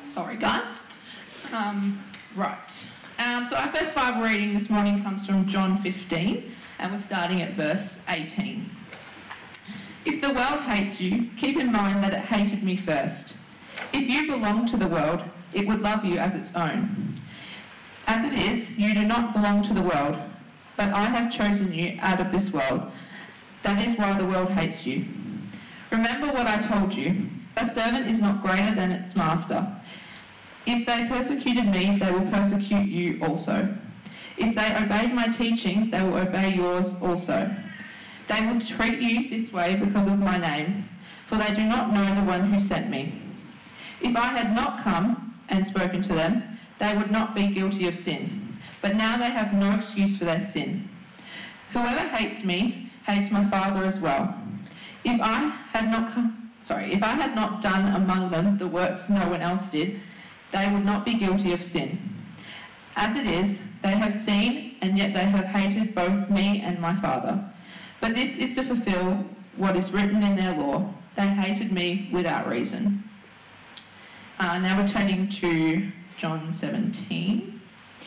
Sorry, guys. Right. So our first Bible reading this morning comes from John 15, and we're starting at verse 18. If the world hates you, keep in mind that it hated me first. If you belong to the world, it would love you as its own. As it is, you do not belong to the world, but I have chosen you out of this world. That is why the world hates you. Remember what I told you. A servant is not greater than its master. If they persecuted me, they will persecute you also. If they obeyed my teaching, they will obey yours also. They will treat you this way because of my name, for they do not know the one who sent me. If I had not come and spoken to them, they would not be guilty of sin. But now they have no excuse for their sin. Whoever hates me hates my Father as well. If I had not done among them the works no one else did, they would not be guilty of sin. As it is, they have seen, and yet they have hated both me and my Father. But this is to fulfill what is written in their law. They hated me without reason. Now we're turning to John 17.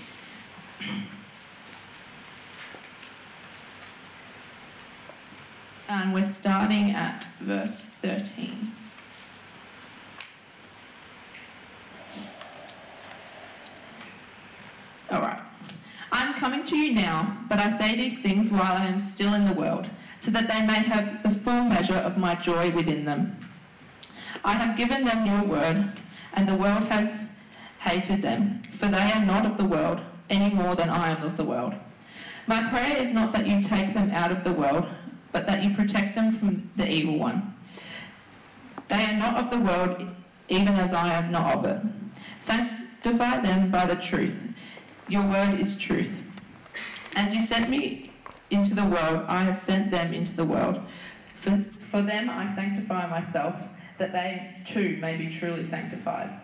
And we're starting at verse 13. Alright. I'm coming to you now, but I say these things while I am still in the world, so that they may have the full measure of my joy within them. I have given them your word, and the world has hated them, for they are not of the world, any more than I am of the world. My prayer is not that you take them out of the world, but that you protect them from the evil one. They are not of the world, even as I am not of it. Sanctify them by the truth. Your word is truth. As you sent me into the world, I have sent them into the world. For them I sanctify myself, that they too may be truly sanctified.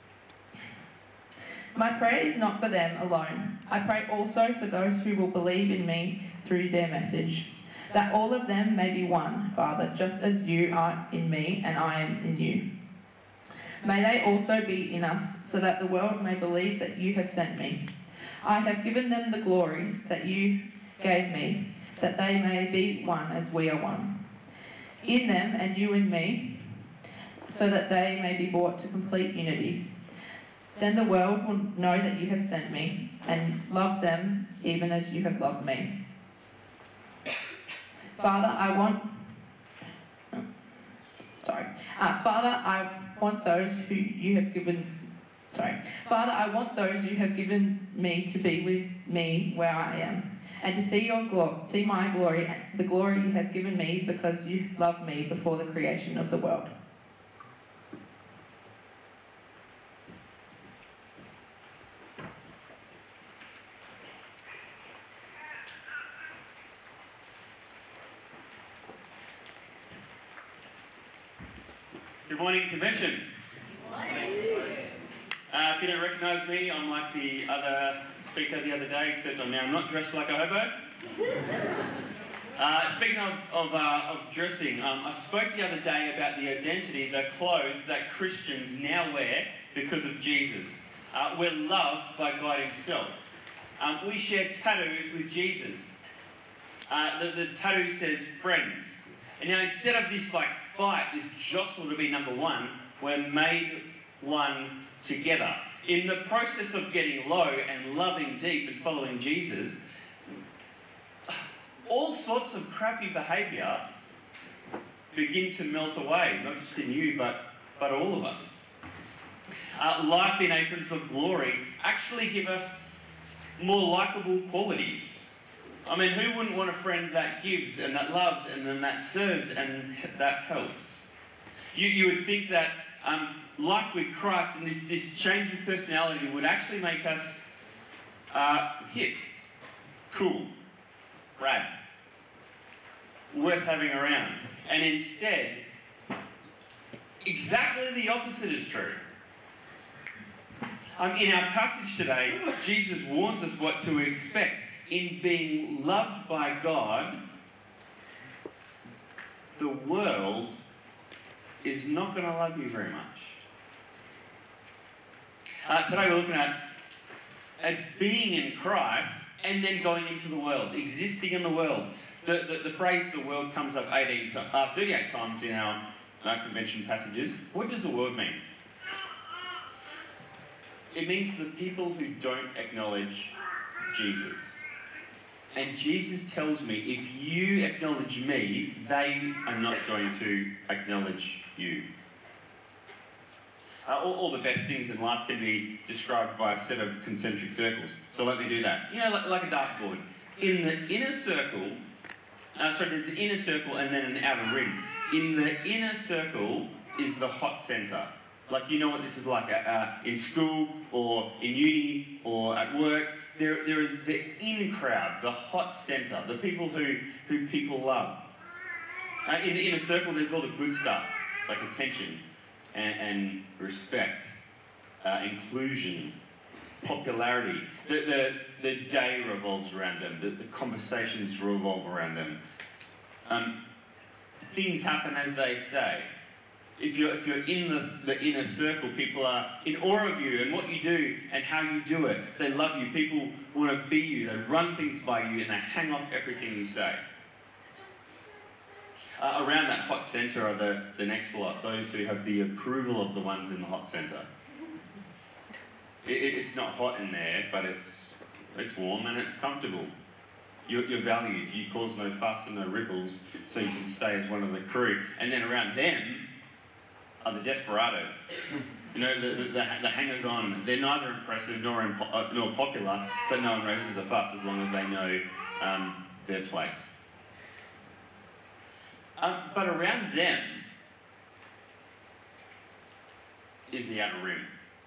My prayer is not for them alone. I pray also for those who will believe in me through their message, that all of them may be one, Father, just as you are in me and I am in you. May they also be in us, so that the world may believe that you have sent me. I have given them the glory that you gave me, that they may be one as we are one. In them and you in me, so that they may be brought to complete unity. Then the world will know that you have sent me, and love them even as you have loved me. Father, I want those you have given me to be with me where I am, and to see my glory, the glory you have given me because you loved me before the creation of the world. Good morning, convention. Good morning. If you don't recognise me, I'm like the other speaker the other day, except I'm now not dressed like a hobo. Speaking of dressing, I spoke the other day about the identity, the clothes that Christians now wear because of Jesus. We're loved by God himself. We share tattoos with Jesus. The tattoo says friends. And now instead of this fight, this jostle to be number one, we're made one together. In the process of getting low and loving deep and following Jesus, all sorts of crappy behaviour begin to melt away, not just in you, but all of us. Life in aprons of glory actually give us more likeable qualities. I mean, who wouldn't want a friend that gives and that loves and then that serves and that helps? You would think that life with Christ and this change of personality would actually make us hip, cool, rad, worth having around. And instead, exactly the opposite is true. In our passage today, Jesus warns us what to expect. In being loved by God, the world is not going to love you very much. Today we're looking at being in Christ and then going into the world, existing in the world. The phrase "the world" comes up 38 times in our convention passages. What does the world mean? It means the people who don't acknowledge Jesus. And Jesus tells me, if you acknowledge me, they are not going to acknowledge you. All the best things in life can be described by a set of concentric circles. So let me do that. You know, like a dartboard. In the inner circle, there's the inner circle and then an outer ring. In the inner circle is the hot centre. Like, you know what this is like in school or in uni or at work. There is the in crowd, the hot centre, the people who people love. In the inner circle, there's all the good stuff, like attention and respect, inclusion, popularity. The day revolves around them. The conversations revolve around them. Things happen as they say. If you're in the inner circle, people are in awe of you and what you do and how you do it. They love you. People want to be you. They run things by you and they hang off everything you say. Around that hot centre are the next lot, those who have the approval of the ones in the hot centre. It's not hot in there, but it's warm and it's comfortable. You're valued. You cause no fuss and no ripples, so you can stay as one of the crew. And then around them are the desperados. You know, the hangers-on. They're neither impressive nor popular, but no one raises a fuss as long as they know their place. But around them is the outer ring.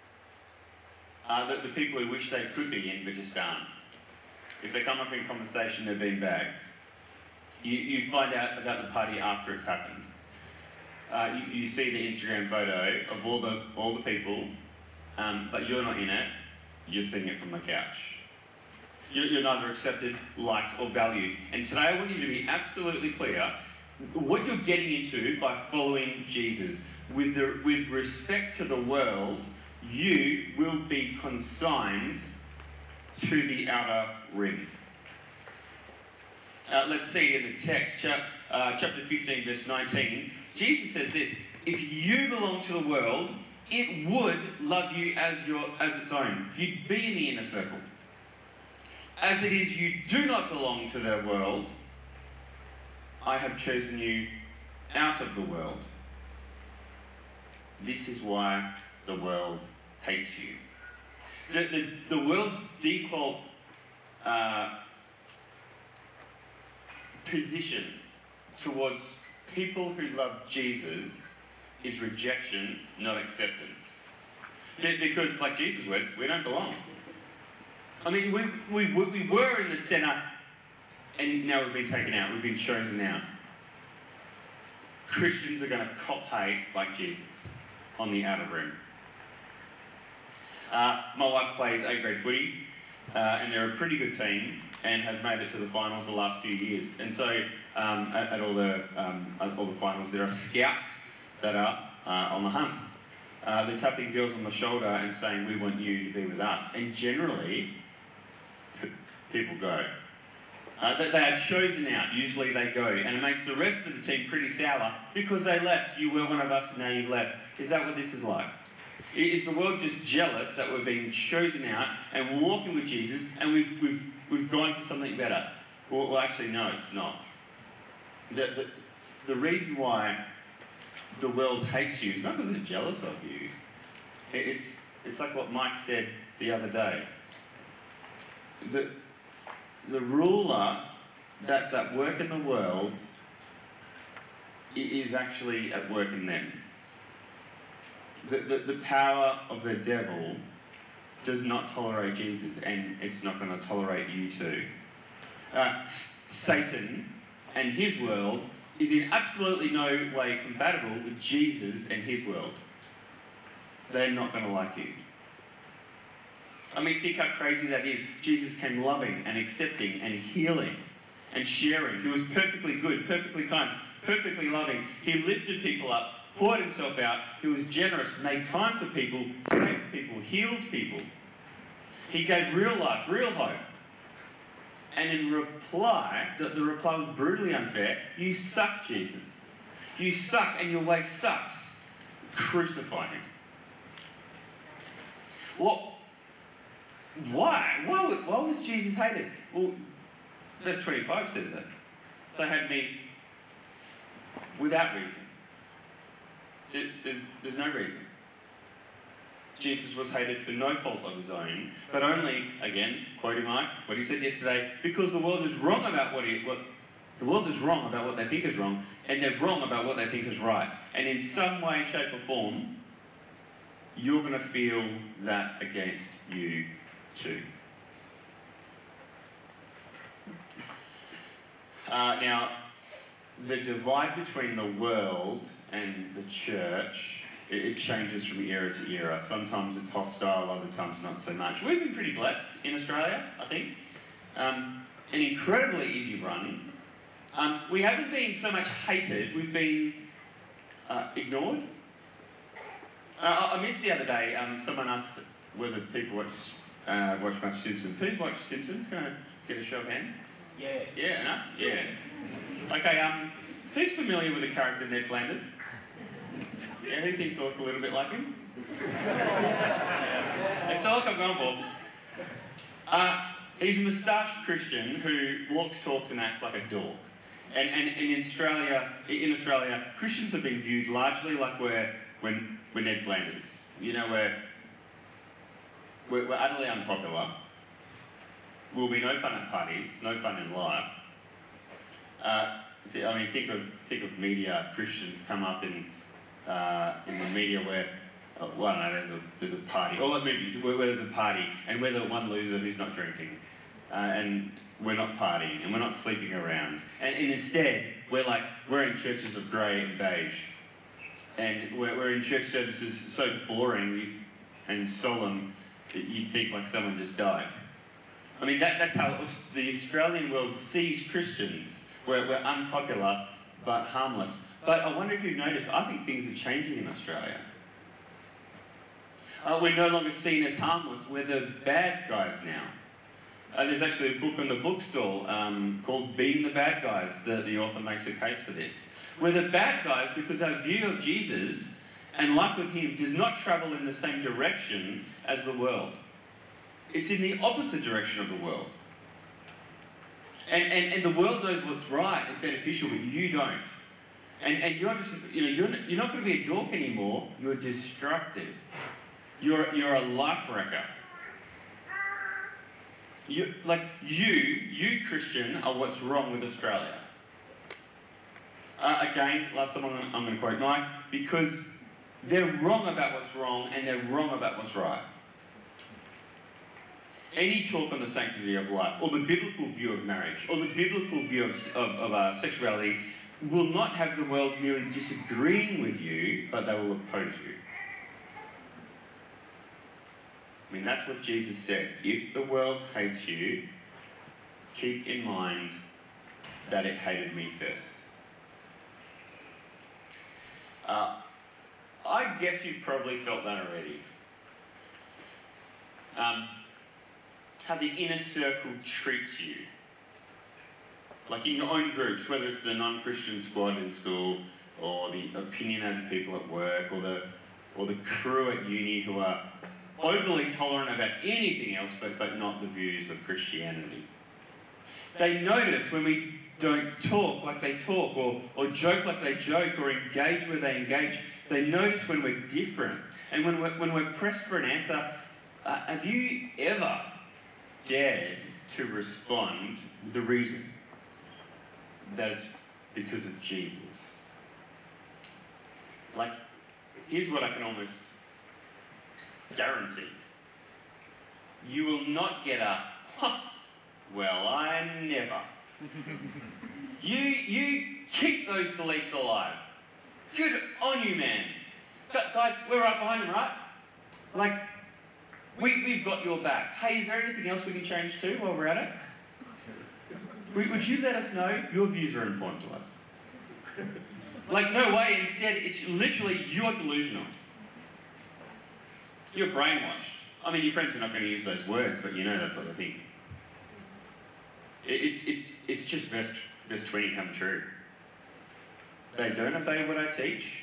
The people who wish they could be in but just aren't. If they come up in conversation, they're being bagged. You find out about the party after it's happened. You see the Instagram photo of all the people, but you're not in it. You're seeing it from the couch. You're neither accepted, liked, or valued. And today I want you to be absolutely clear what you're getting into by following Jesus. With respect to the world, you will be consigned to the outer ring. Let's see in the text, chapter 15, verse 19. Jesus says this: if you belong to the world, it would love you as its own. You'd be in the inner circle. As it is, you do not belong to the world. I have chosen you out of the world. This is why the world hates you. The world's default position towards people who love Jesus is rejection, not acceptance. Because, like Jesus' words, we don't belong. I mean, we were in the centre, and now we've been taken out. We've been chosen out. Christians are going to cop hate like Jesus on the outer rim. My wife plays 8th grade footy, and they're a pretty good team and have made it to the finals the last few years. And so at all the finals, there are scouts that are on the hunt. They're tapping girls on the shoulder and saying, "We want you to be with us." And generally, people go. They are chosen out. Usually they go. And it makes the rest of the team pretty sour because they left. You were one of us and now you've left. Is that what this is like? Is the world just jealous that we're being chosen out and walking with Jesus and we've gone to something better? Well, actually, no, it's not. The reason why the world hates you is not because they're jealous of you. It's like what Mike said the other day. The ruler that's at work in the world is actually at work in them. The power of the devil does not tolerate Jesus, and it's not going to tolerate you too. Satan and his world is in absolutely no way compatible with Jesus and his world. They're not going to like you. I mean, think how crazy that is. Jesus came loving and accepting and healing and sharing. He was perfectly good, perfectly kind, perfectly loving. He lifted people up, poured himself out. He was generous, made time for people, saved people, healed people. He gave real life, real hope. And in reply, the reply was brutally unfair. You suck, Jesus. You suck and your way sucks. Crucify him. What? Why? Why was Jesus hated? Well, verse 25 says that. They had me without reason. There's no reason. Jesus was hated for no fault of his own, but only, again, quoting Mike, what he said yesterday, because the world is wrong about the world is wrong about what they think is wrong, and they're wrong about what they think is right. And in some way, shape, or form, you're going to feel that against you too. Now, the divide between the world and the church, it changes from era to era. Sometimes it's hostile, other times not so much. We've been pretty blessed in Australia, I think. An incredibly easy run. We haven't been so much hated, we've been ignored. I missed the other day, someone asked whether people watch much Simpsons. Who's watched Simpsons? Can I get a show of hands? Yeah. Yeah, no? Yes. Okay, who's familiar with the character Ned Flanders? Yeah, who thinks I look a little bit like him? It's all I've gone for. He's a moustached Christian who walks, talks and acts like a dork. And in Australia, Christians have been viewed largely like we're Ned Flanders. You know, we're utterly unpopular. Will be no fun at parties, no fun in life. Think of media. Christians come up in the media where, I don't know, there's a party, or like movies where there's a party, and we're the one loser who's not drinking, and we're not partying, and we're not sleeping around, and instead we're in churches of grey and beige, and we're in church services so boring and solemn that you'd think like someone just died. I mean, that's how the Australian world sees Christians. We're unpopular but harmless. But I wonder if you've noticed, I think things are changing in Australia. We're no longer seen as harmless, we're the bad guys now. There's actually a book on the bookstall called Being the Bad Guys. The author makes a case for this. We're the bad guys because our view of Jesus and life with him does not travel in the same direction as the world. It's in the opposite direction of the world. And the world knows what's right and beneficial, but you don't. And you're just, you're not going to be a dork anymore. You're destructive. You're a life wrecker. You Christian, are what's wrong with Australia. Again, last time I'm going to quote Nike, because they're wrong about what's wrong and they're wrong about what's right. Any talk on the sanctity of life, or the biblical view of marriage, or the biblical view of sexuality will not have the world merely disagreeing with you, but they will oppose you. I mean, that's what Jesus said. If the world hates you, keep in mind that it hated me first. I guess you've probably felt that already. How the inner circle treats you. Like in your own groups, whether it's the non-Christian squad in school, or the opinionated people at work, or the crew at uni who are overly tolerant about anything else but not the views of Christianity. They notice when we don't talk like they talk, or joke like they joke, or engage where they engage. They notice when we're different. And when we're pressed for an answer, have you ever dared to respond with the reason that it's because of Jesus? Like, here's what I can almost guarantee. You will not get a, well, I never. You keep those beliefs alive. Good on you, man. Guys, we're right behind him, right? Like, we've got your back. Hey, is there anything else we can change too while we're at it? Would you let us know? Your views are important to us. Like, no way. Instead, it's literally you're delusional. You're brainwashed. I mean, your friends are not going to use those words, but you know that's what they're thinking. It's just verse 20 come true. They don't obey what I teach.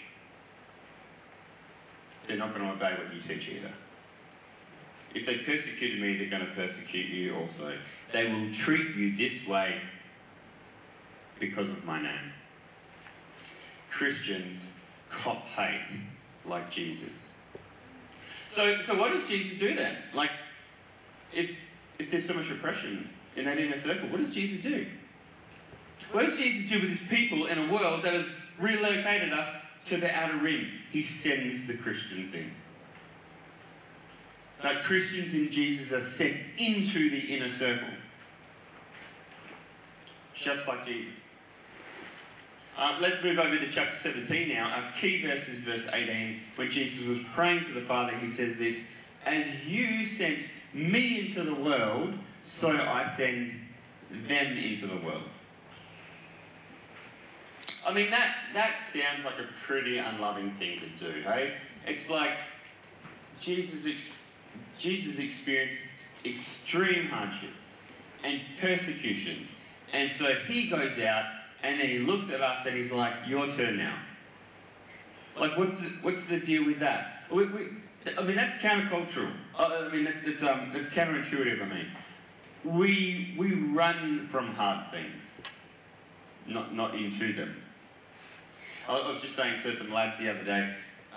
They're not going to obey what you teach either. If they persecuted me, they're going to persecute you also. They will treat you this way because of my name. Christians cop hate like Jesus. So what does Jesus do then? Like, if there's so much repression in that inner circle, what does Jesus do? What does Jesus do with his people in a world that has relocated us to the outer rim? He sends the Christians in. That Christians in Jesus are sent into the inner circle. Just like Jesus. Let's move over to chapter 17 now. Our key verse is verse 18. When Jesus was praying to the Father, he says this, "As you sent me into the world, so I send them into the world." I mean, that sounds like a pretty unloving thing to do, hey? It's like Jesus experienced extreme hardship and persecution. And so he goes out and then he looks at us and he's like, "Your turn now." Like, what's the deal with that? I mean, that's countercultural. I mean, that's counterintuitive, I mean. We run from hard things, not into them. I was just saying to some lads the other day,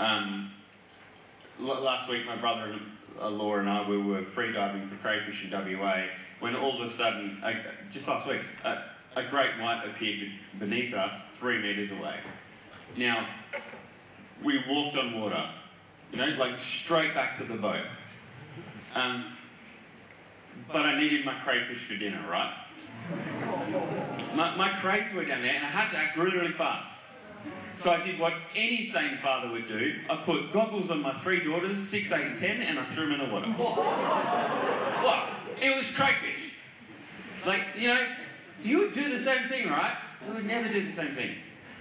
last week my brother-in-law and I, we were free diving for crayfish in WA, when all of a sudden, just last week, a great white appeared beneath us 3 metres away. Now, we walked on water, like straight back to the boat. But I needed my crayfish for dinner, right? My crays were down there and I had to act really, really fast. So I did what any sane father would do. I put goggles on my 3 daughters, 6, 8 and 10, and I threw them in the water. What? It was crayfish. Like, you would do the same thing, right? We would never do the same thing.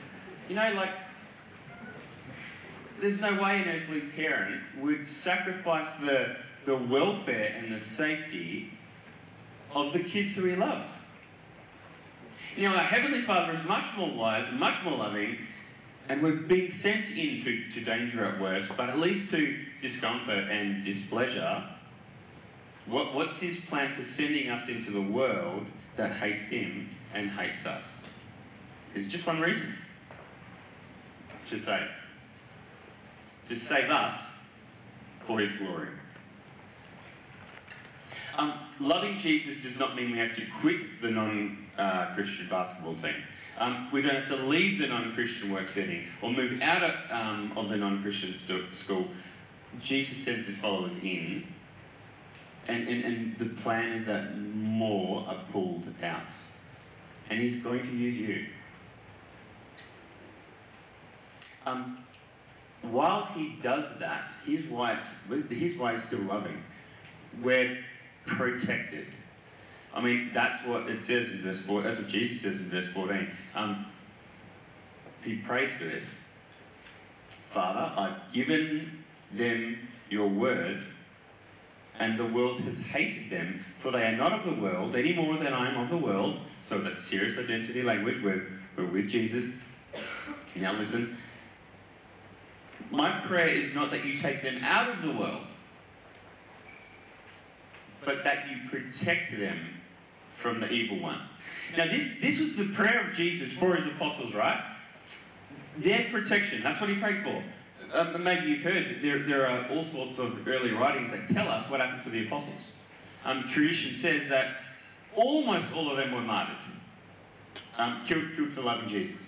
There's no way an earthly parent would sacrifice the welfare and the safety of the kids who he loves. Our Heavenly Father is much more wise, much more loving, and we're being sent into danger at worst, but at least to discomfort and displeasure. What's his plan for sending us into the world that hates him and hates us? There's just one reason. To save. To save us for his glory. Loving Jesus does not mean we have to quit the non-Christian basketball team. We don't have to leave the non-Christian work setting or move out of the non-Christian school. Jesus sends his followers in, and the plan is that more are pulled out. And he's going to use you. While he does that, here's why he's still loving. We're protected. I mean, that's what it says in verse 4. That's what Jesus says in verse 14. He prays for this. "Father, I've given them your word, and the world has hated them, for they are not of the world any more than I am of the world." So that's serious identity language. We're with Jesus. Now listen. "My prayer is not that you take them out of the world, but that you protect them from the evil one." Now this was the prayer of Jesus for his apostles, right? Their protection, that's what he prayed for. Maybe you've heard there are all sorts of early writings that tell us what happened to the apostles. Tradition says that almost all of them were martyred, killed for loving Jesus.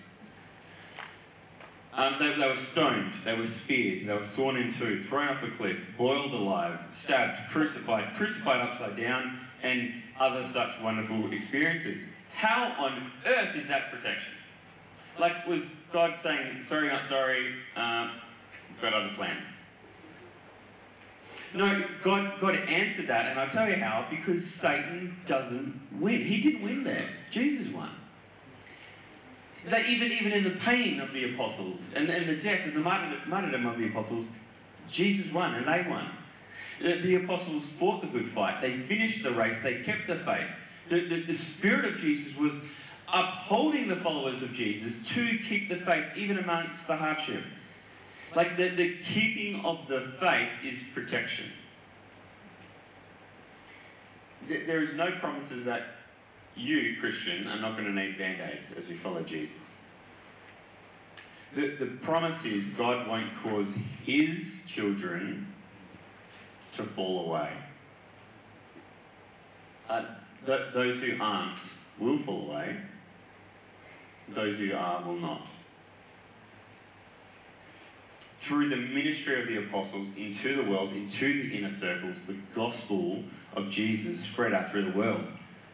They were stoned, they were speared, they were sawn in two, thrown off a cliff, boiled alive, stabbed, crucified upside down, and other such wonderful experiences. How on earth is that protection? Like, was God saying, "Sorry, not sorry, we've got other plans"? No, God answered that, and I'll tell you how, because Satan doesn't win. He didn't win there. Jesus won. That even in the pain of the apostles and the death and the martyrdom of the apostles, Jesus won and they won. The apostles fought the good fight. They finished the race. They kept the faith. The Spirit of Jesus was upholding the followers of Jesus to keep the faith even amongst the hardship. Like the keeping of the faith is protection. There is no promises that you, Christian, are not going to need band-aids as you follow Jesus. The promise is God won't cause his children to fall away. Those who aren't will fall away. Those who are will not. Through the ministry of the apostles into the world, into the inner circles, the gospel of Jesus spread out through the world.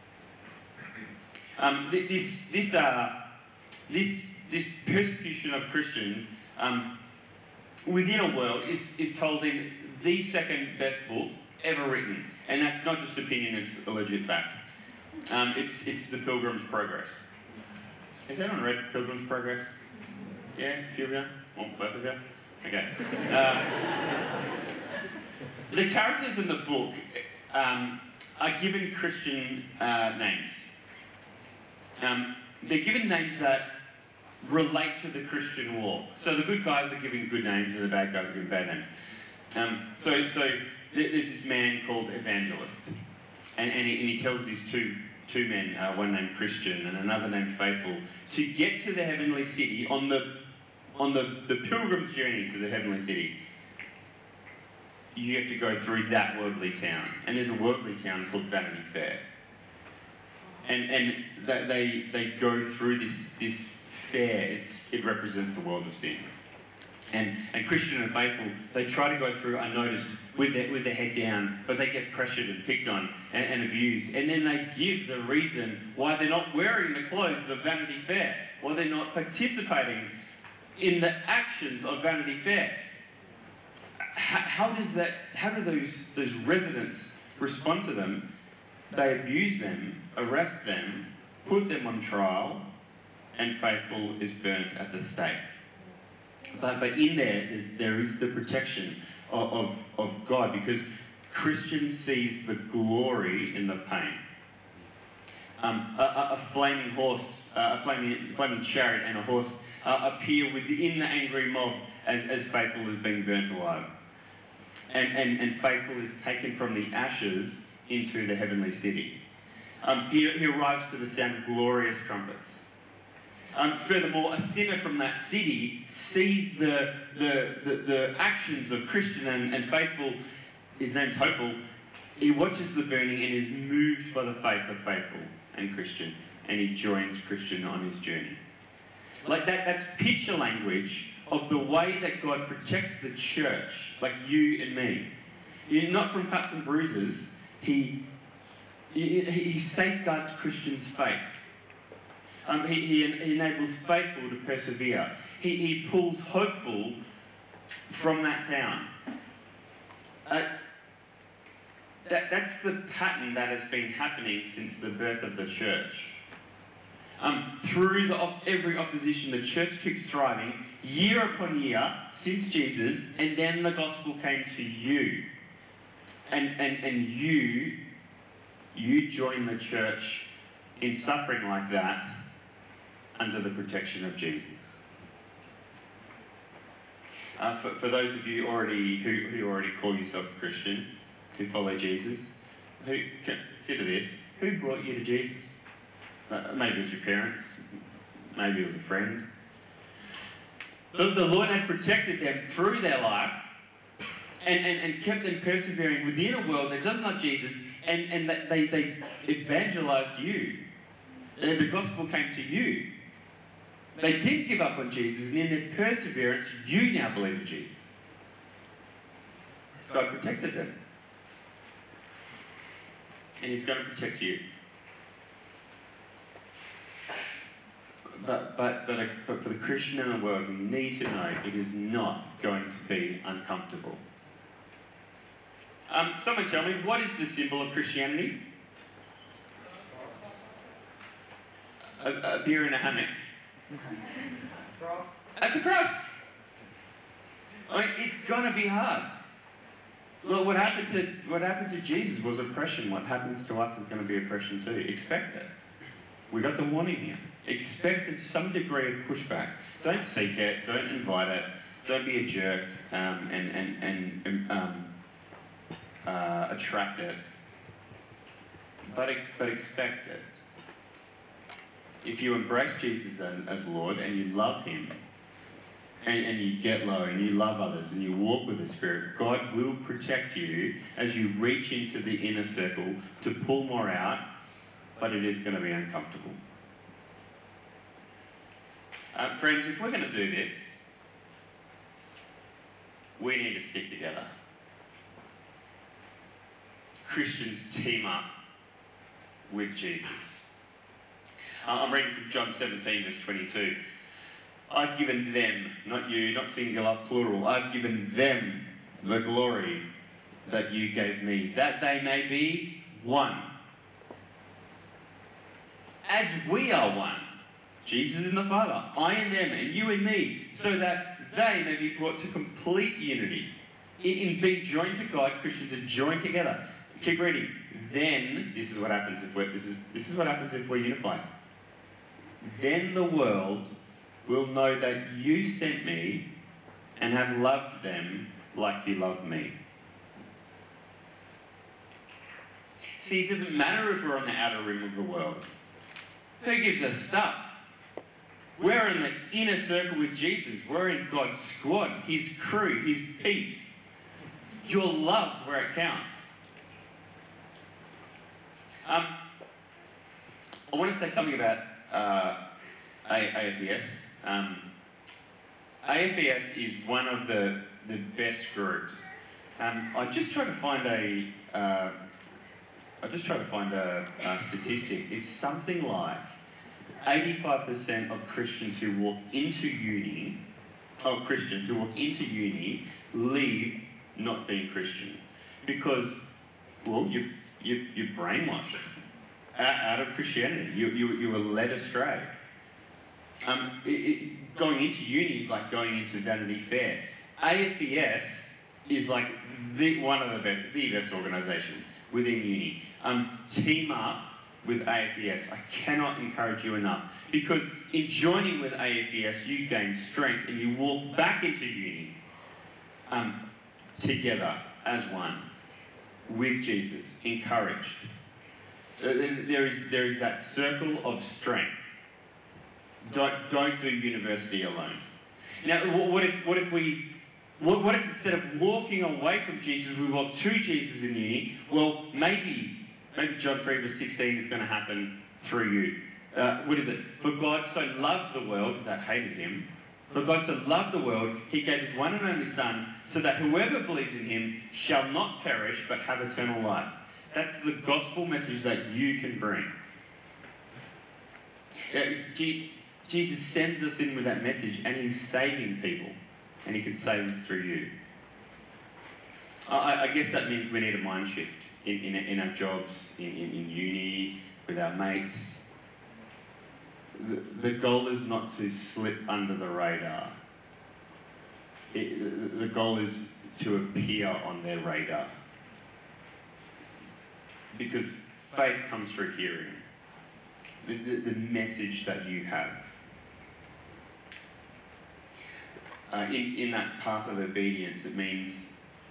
This persecution of Christians within a world is told in the second best book ever written, and that's not just opinion; it's a legit fact. It's the Pilgrim's Progress. Has anyone read Pilgrim's Progress? Yeah, a few of you, or both of you. Okay. The characters in the book are given Christian names. They're given names that relate to the Christian walk. So the good guys are given good names and the bad guys are given bad names. So there's this man called Evangelist. And he tells these two men, one named Christian and another named Faithful, to get to the heavenly city on the pilgrim's journey to the heavenly city. You have to go through that worldly town. And there's a worldly town called Vanity Fair. And they go through this fair. It represents the world of sin. And Christian and Faithful, they try to go through unnoticed with their head down, but they get pressured and picked on and abused. And then they give the reason why they're not wearing the clothes of Vanity Fair, why they're not participating in the actions of Vanity Fair. How do those residents respond to them? They abuse them, arrest them, put them on trial, and Faithful is burnt at the stake. But in there is the protection of God, because Christian sees the glory in the pain. A flaming horse, a flaming chariot and a horse appear within the angry mob as Faithful is being burnt alive. And Faithful is taken from the ashes into the heavenly city. He arrives to the sound of glorious trumpets. Furthermore, a sinner from that city sees the actions of Christian and Faithful. His name's Hopeful. He watches the burning and is moved by the faith of Faithful and Christian, and he joins Christian on his journey. Like that's picture language of the way that God protects the church, like you and me. Not from cuts and bruises. He safeguards Christian's faith. He enables Faithful to persevere. He pulls Hopeful from that town. That's the pattern that has been happening since the birth of the church. Through every opposition, the church keeps thriving year upon year since Jesus, and then the gospel came to you. And you join the church in suffering like that under the protection of Jesus. For those of you who already call yourself a Christian, who follow Jesus, consider this: who brought you to Jesus? Maybe it was your parents, maybe it was a friend. The Lord had protected them through their life and kept them persevering within a world that does not Jesus, and that they evangelized you. The gospel came to you. They didn't give up on Jesus, and in their perseverance, you now believe in Jesus. God protected them. And He's going to protect you. But for the Christian in the world, we need to know it is not going to be uncomfortable. Someone tell me, what is the symbol of Christianity? A beer in a hammock. Cross. That's a cross. I mean, it's going to be hard. Look, what happened to Jesus was oppression. What happens to us is going to be oppression too. Expect it. We got the warning here. Expect some degree of pushback. Don't seek it. Don't invite it. Don't be a jerk and attract it. But expect it. If you embrace Jesus as Lord and you love Him, and you get low and you love others and you walk with the Spirit, God will protect you as you reach into the inner circle to pull more out, but it is going to be uncomfortable. Friends, if we're going to do this, we need to stick together. Christians team up with Jesus. I'm reading from John 17, verse 22. I've given them, not you, not singular, plural, I've given them the glory that you gave me, that they may be one. As we are one, Jesus and the Father, I and them, and you and me, so that they may be brought to complete unity. In being joined to God, Christians are joined together. Keep reading. Then, this is what happens if we're unified. Then the world will know that you sent me and have loved them like you love me. See, it doesn't matter if we're on the outer rim of the world. Who gives us stuff? We're in the inner circle with Jesus. We're in God's squad, His crew, His peeps. You're loved where it counts. I want to say something about AFES. AFES is one of the best groups. I just tried to find a statistic. It's something like 85% of Christians who walk into uni, leave not being Christian because, well, you're brainwashed out of Christianity. You were led astray. Going into uni is like going into Vanity Fair. AFES is like one of the best organisation within uni. Team up with AFES. I cannot encourage you enough, because in joining with AFES you gain strength and you walk back into uni together as one with Jesus, encouraged. There is that circle of strength. Don't do university alone. Now, what if instead of walking away from Jesus, we walk to Jesus in uni? Well, maybe John 3 verse 16 is going to happen through you. What is it? For God so loved the world that hated Him. For God so loved the world, He gave His one and only Son, so that whoever believes in Him shall not perish but have eternal life. That's the gospel message that you can bring. Jesus sends us in with that message, and He's saving people, and He can save them through you. I guess that means we need a mind shift in our jobs, in uni, with our mates. The goal is not to slip under the radar. The goal is to appear on their radar. Because faith comes through hearing. The message that you have. In that path of obedience, it means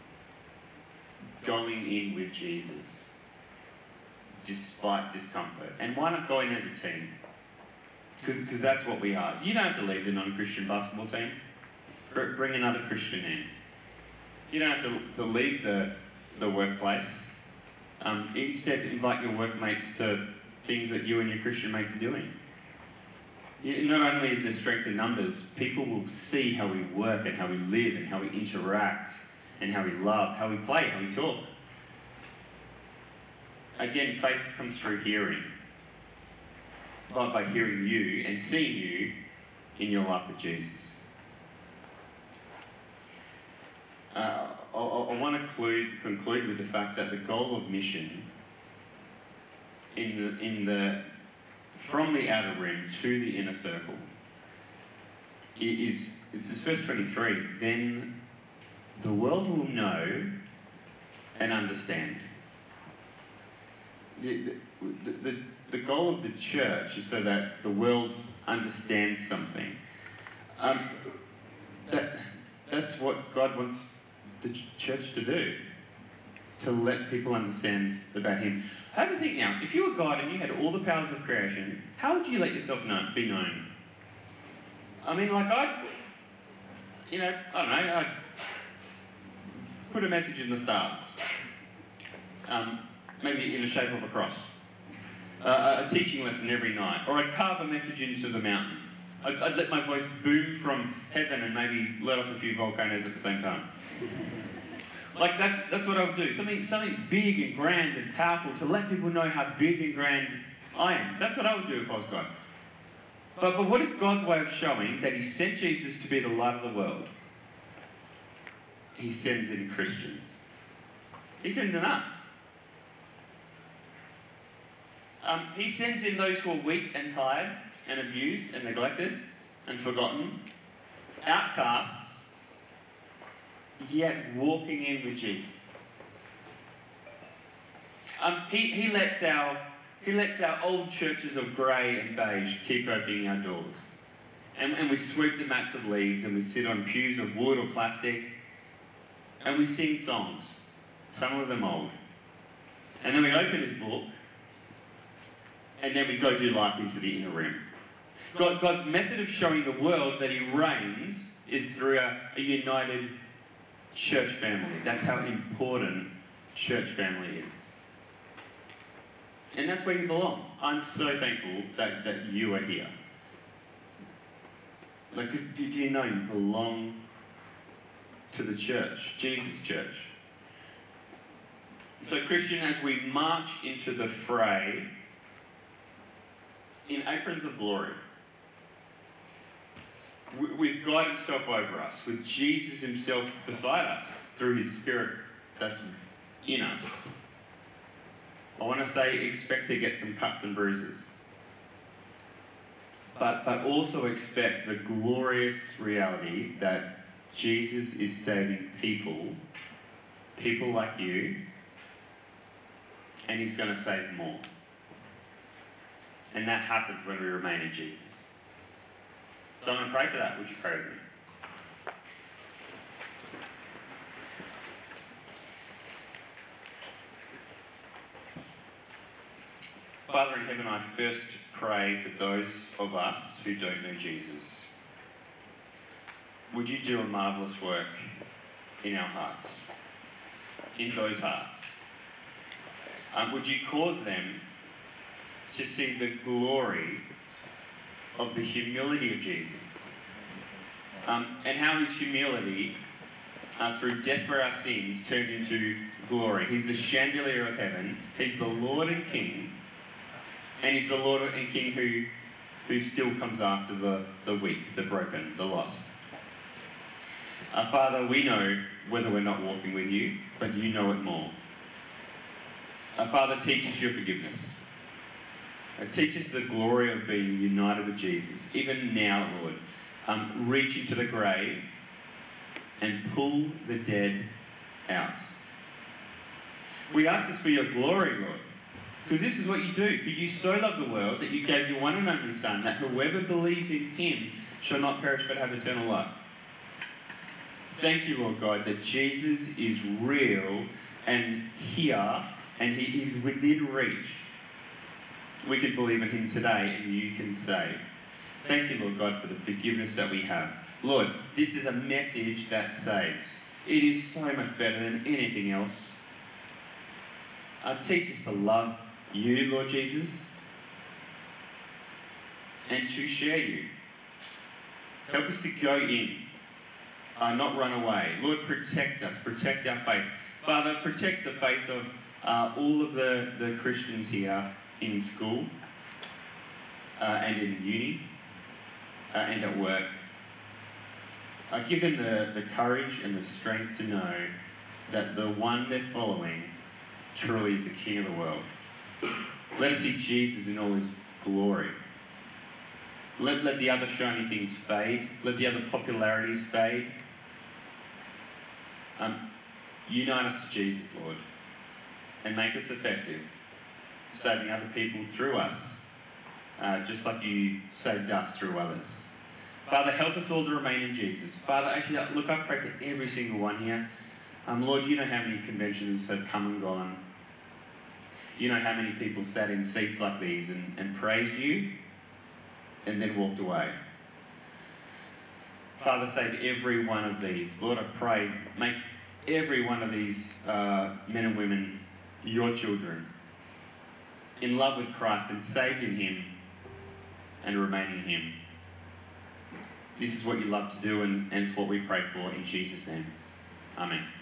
going in with Jesus despite discomfort. And why not go in as a team? Because that's what we are. You don't have to leave the non-Christian basketball team. Bring another Christian in. You don't have to leave the workplace. Instead, invite your workmates to things that you and your Christian mates are doing. Not only is there strength in numbers, people will see how we work and how we live and how we interact and how we love, how we play, how we talk. Again, faith comes through hearing. By hearing you and seeing you in your life with Jesus. I want to conclude with the fact that the goal of mission from the outer rim to the inner circle it's this verse 23. Then the world will know and understand. The goal of the church is so that the world understands something. That's what God wants the church to do, to let people understand about Him. Have a think now. If you were God and you had all the powers of creation, how would you let yourself be known? I mean, like I'd put a message in the stars. Maybe in the shape of a cross. A teaching lesson every night. Or I'd carve a message into the mountains. I'd let my voice boom from heaven and maybe let off a few volcanoes at the same time. Like that's what I would do. Something big and grand and powerful to let people know how big and grand I am. That's what I would do if I was God. But what is God's way of showing that He sent Jesus to be the light of the world? He sends in Christians. He sends in us. He sends in those who are weak and tired and abused and neglected and forgotten, outcasts, yet walking in with Jesus. He lets our old churches of grey and beige keep opening our doors. And we sweep the mats of leaves and we sit on pews of wood or plastic and we sing songs, some of them old. And then we open His book and then we go do life into the inner room. God's method of showing the world that He reigns is through a united church family. That's how important church family is. And that's where you belong. I'm so thankful that you are here. Like, 'cause do you know you belong to the church, Jesus' church? So, Christian, as we march into the fray in aprons of glory, with God Himself over us, with Jesus Himself beside us, through His Spirit that's in us, I want to say expect to get some cuts and bruises. But also expect the glorious reality that Jesus is saving people like you, and He's going to save more. And that happens when we remain in Jesus. So I'm going to pray for that. Would you pray with me? Father in heaven, I first pray for those of us who don't know Jesus. Would you do a marvellous work in our hearts, in those hearts? Would you cause them to see the glory of the humility of Jesus, and how His humility, through death for our sins, turned into glory. He's the chandelier of heaven. He's the Lord and King, and He's the Lord and King who still comes after the weak, the broken, the lost. Father, we know whether we're not walking with You, but You know it more. Father, teach us Your forgiveness. Teach us the glory of being united with Jesus. Even now, Lord, reach into the grave and pull the dead out. We ask this for Your glory, Lord, because this is what You do. For You so loved the world that You gave Your one and only Son, that whoever believes in Him shall not perish but have eternal life. Thank You, Lord God, that Jesus is real and here, and He is within reach. We can believe in Him today, and You can save. Thank You, Lord God, for the forgiveness that we have. Lord, this is a message that saves. It is so much better than anything else. Teach us to love You, Lord Jesus, and to share You. Help us to go in, not run away. Lord, protect us, protect our faith. Father, protect the faith of all of the Christians here in school, and in uni, and at work. Give them the courage and the strength to know that the one they're following truly is the King of the world. Let us see Jesus in all His glory. Let the other shiny things fade. Let the other popularities fade. Unite us to Jesus, Lord, and make us effective, saving other people through us, just like you saved us through others. Father, help us all to remain in Jesus. Father, actually, look, I pray for every single one here. Lord, you know how many conventions have come and gone. You know how many people sat in seats like these and praised you and then walked away. Father, save every one of these. Lord, I pray, make every one of these men and women your children, in love with Christ and saved in him and remaining in him. This is what you love to do, and it's what we pray for in Jesus' name. Amen.